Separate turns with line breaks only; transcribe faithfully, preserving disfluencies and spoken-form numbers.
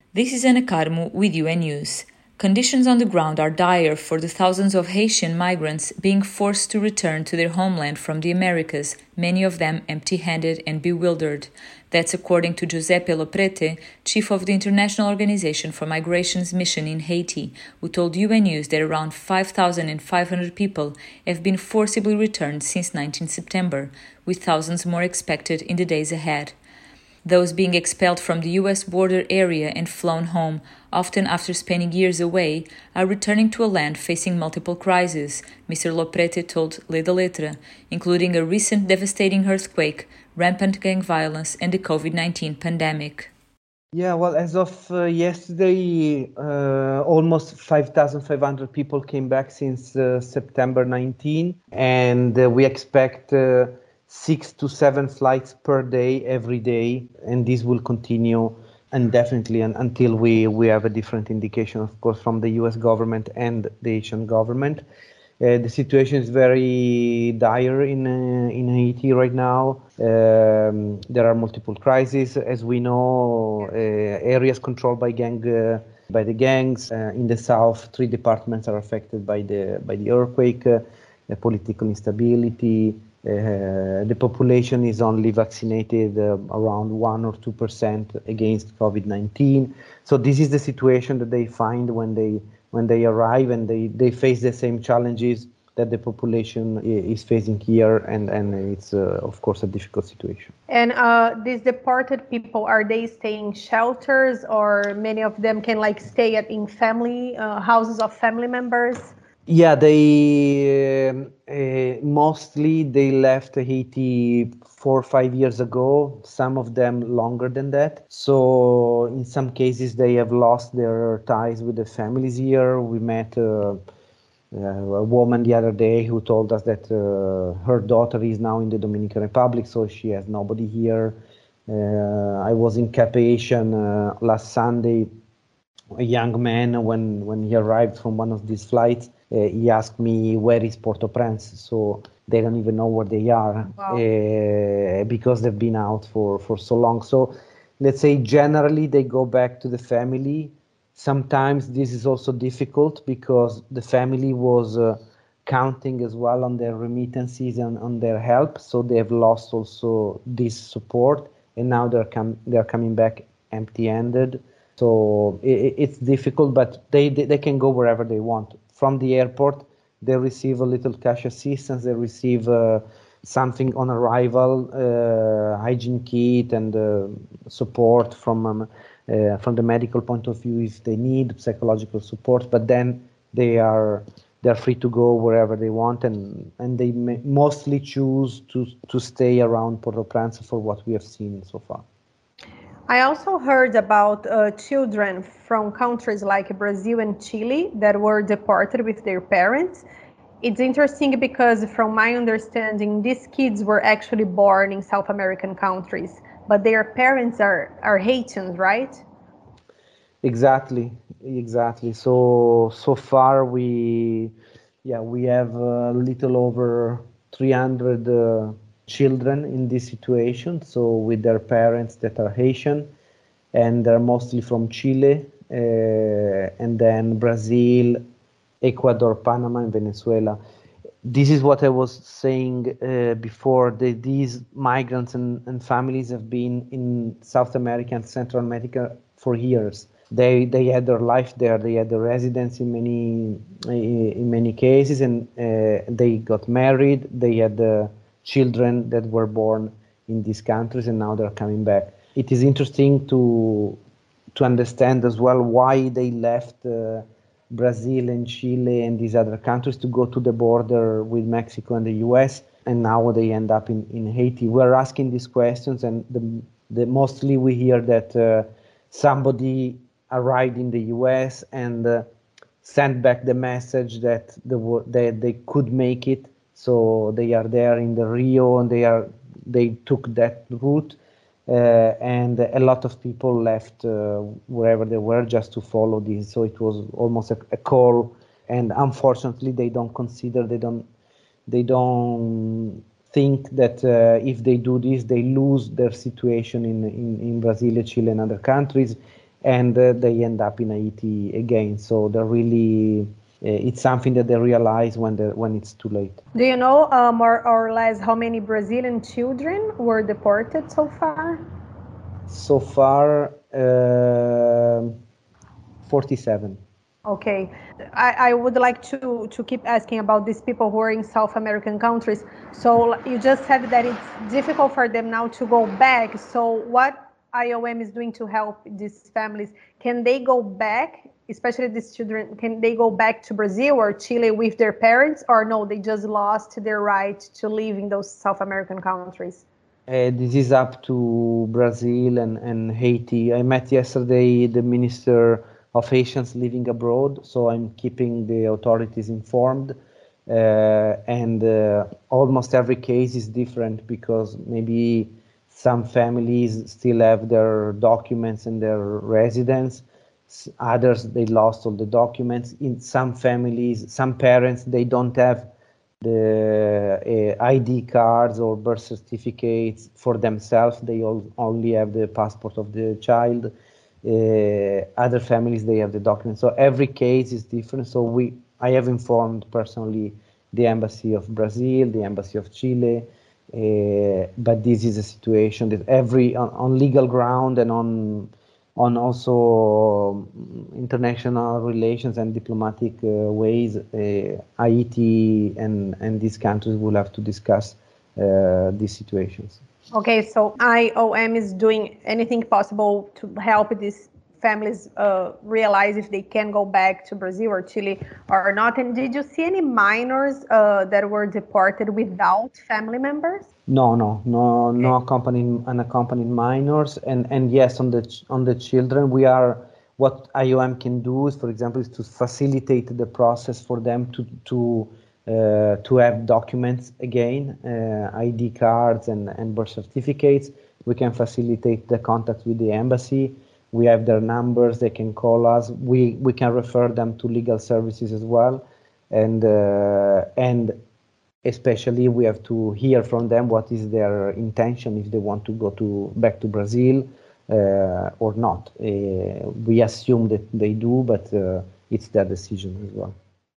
This is Ana Carmo with U N News. Conditions on the ground are dire for the thousands of Haitian migrants being forced to return to their homeland from the Americas, many of them empty-handed and bewildered. That's according to Giuseppe Loprete, chief of the International Organization for Migration's mission in Haiti, who told U N News that around five thousand five hundred people have been forcibly returned since nineteenth September, with thousands more expected in the days ahead. Those being expelled from the U S border area and flown home, often after spending years away, are returning to a land facing multiple crises, Mister Loprete told Le de Lettre, including a recent devastating earthquake, rampant gang violence, and the COVID nineteen pandemic.
Yeah, well, as of uh, yesterday, uh, almost five thousand five hundred people came back since uh, September nineteenth, and uh, we expect uh, six to seven flights per day, every day, and this will continue indefinitely and until we, we have a different indication, of course, from the U S government and the Haitian government. Uh, the situation is very dire in uh, in Haiti right now. Um, there are multiple crises, as we know. Uh, areas controlled by gang uh, by the gangs uh, in the south. Three departments are affected by the by the earthquake. Uh, uh, political instability. Uh, the population is only vaccinated uh, around one or two percent against COVID nineteen. So this is the situation that they find when they when they arrive, and they, they face the same challenges that the population is facing here, and, and it's, uh, of course, a difficult situation.
And uh, these deported people, are they staying in shelters, or many of them can like stay at in family uh, houses of family members?
Yeah, they uh, uh, mostly they left Haiti four or five years ago, some of them longer than that. So in some cases, they have lost their ties with the families here. We met uh, uh, a woman the other day who told us that uh, her daughter is now in the Dominican Republic, so she has nobody here. Uh, I was in Cap Haitian uh, last Sunday. A young man, when, when he arrived from one of these flights, uh, he asked me, where is Port-au-Prince? So they don't even know where they are.
Wow.
uh, because they've been out for, for so long. So let's say generally they go back to the family. Sometimes this is also difficult because the family was uh, counting as well on their remittances and on their help. So they have lost also this support, and now they're, com- they're coming back empty-handed. So it, it's difficult, but they, they, they can go wherever they want. From the airport, they receive a little cash assistance, they receive uh, something on arrival, uh, hygiene kit and uh, support from, um, uh, from the medical point of view if they need psychological support, but then they are they're free to go wherever they want, and, and they may mostly choose to, to stay around Port-au-Prince for what we have seen so far.
I also heard about uh, children from countries like Brazil and Chile that were deported with their parents. It's interesting because from my understanding, these kids were actually born in South American countries, but their parents are, are Haitians, right?
Exactly, exactly. So, so far we, yeah, we have a little over three hundred uh, children in this situation, so with their parents that are Haitian, and they're mostly from Chile, uh, and then Brazil, Ecuador, Panama, and Venezuela. This is what I was saying uh, before. That these migrants and, and families have been in South America and Central America for years. They they had their life there. They had their residence in many in many cases, and uh, they got married. They had uh, children that were born in these countries, and now they're coming back. It is interesting to to understand as well why they left uh, Brazil and Chile and these other countries to go to the border with Mexico and the U S, and now they end up in, in Haiti. We're asking these questions, and the, the mostly we hear that uh, somebody arrived in the U S and uh, sent back the message that the, that they could make it, so they are there in the Rio, and they are they took that route. Uh, and a lot of people left uh, wherever they were just to follow this. So it was almost a, a call, and unfortunately, they don't consider they don't they don't think that uh, if they do this, they lose their situation in in, in Brazil, Chile, and other countries, and uh, they end up in Haiti again. So they're really, uh, it's something that they realize when the when it's too late.
Do you know uh, more or less how many Brazilian children were deported so far?
So far, uh, forty-seven.
Okay, I, I would like to, to keep asking about these people who are in South American countries. So you just said that it's difficult for them now to go back. So what I O M is doing to help these families, can they go back, especially these children, can they go back to Brazil or Chile with their parents, or no, they just lost their right to live in those South American countries?
Uh, this is up to Brazil and, and Haiti. I met yesterday the Minister of Haitians living abroad, so I'm keeping the authorities informed. Uh, and uh, almost every case is different because maybe some families still have their documents and their residence. Others, they lost all the documents. In some families, some parents, they don't have the uh, I D cards or birth certificates for themselves. They all, only have the passport of the child. Uh, other families, they have the documents. So every case is different. So we, I have informed personally the Embassy of Brazil, the Embassy of Chile, uh, but this is a situation that every, on, on legal ground and on on also international relations and diplomatic uh, ways, uh, Haiti and, and these countries will have to discuss uh, these situations.
Okay, so I O M is doing anything possible to help these families uh, realize if they can go back to Brazil or Chile or not. And did you see any minors uh, that were deported without family members?
No, no, no, no accompanying unaccompanied minors, and and yes, on the on the children, we are. What I O M can do is, for example, is to facilitate the process for them to to uh, to have documents again, uh, I D cards and and birth certificates. We can facilitate the contact with the embassy. We have their numbers; they can call us. We we can refer them to legal services as well, and uh, and. Especially, we have to hear from them what is their intention, if they want to go to back to Brazil uh, or not. Uh, we assume that they do, but uh, it's their decision as well.